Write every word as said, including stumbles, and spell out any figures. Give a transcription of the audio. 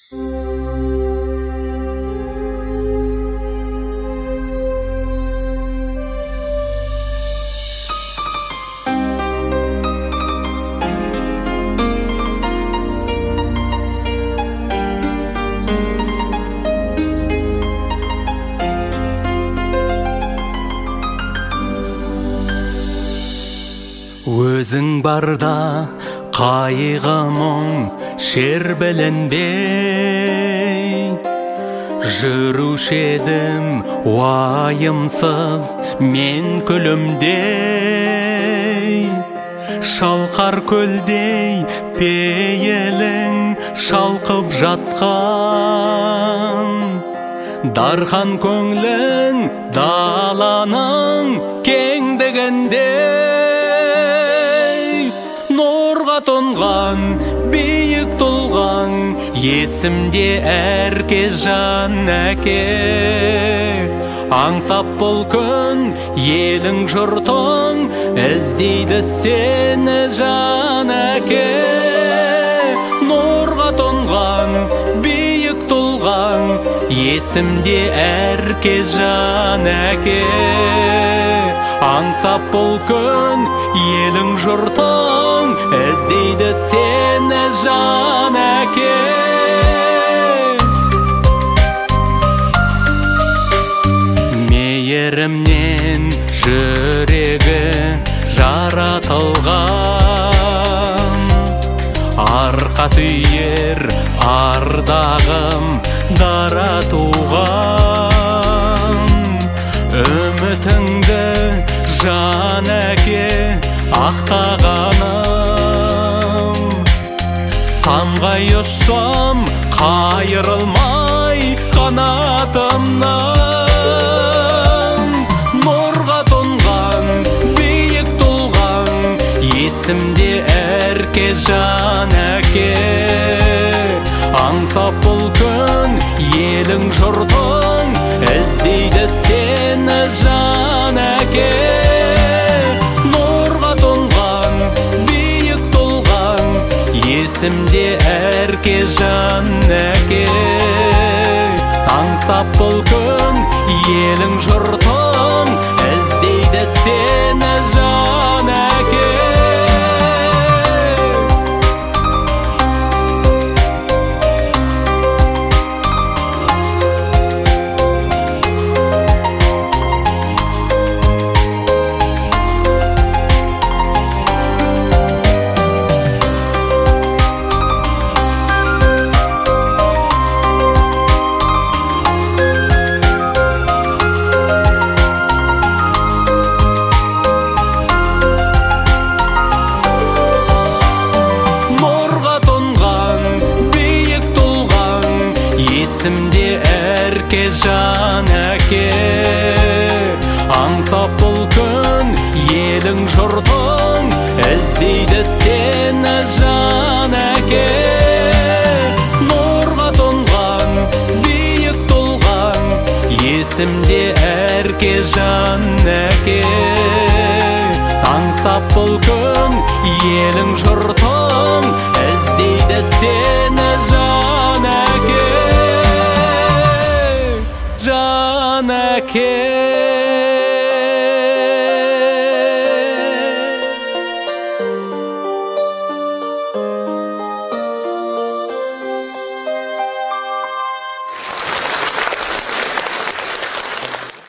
Өзің барда қайғы мұң шербеленбей, жүруші едім уайымсыз мен күлімдей. Шалқар көлдей пейілің шалқып жатқан, дархан көңлің даланың кеңдігінде. Нұрға тұнған, биік тұлған, есімде әрке жан әке. Аңсап бұл күн, елің жұртың, іздейді сені жан әке. Нұрға тұнған, биік тұлған, есімде әрке жан әке. Аңсап бұл күн, елің жұртың, іздейді сені жан әке. Мейірімнен жүрегі жаратылған, арқа сүйер ардағым дара туған. Үмітіңді жан әке ақтағаным, самғай ұшсам қайырылмай қанатымнан. Нұрға тұнған, биік тұлған, есімде әрке жан әке. Аңсап бұл күн, елің жұртың, іздейді сені жан әке. Нұрға тұнған, биік тұлған, есімде әрке жан әке. Аңсап бұл күн, елің жұртың, іздейді сені жан әке. Есімде әрке жан әке. Аңсап бұл күн, елің жұртың, іздейді сені жан әке. Нұрға тұнған, биік тұлған, есімде әрке жан әке. Аңсап бұл күн, елің жұртың, іздейді сені жан әке. Жан әке.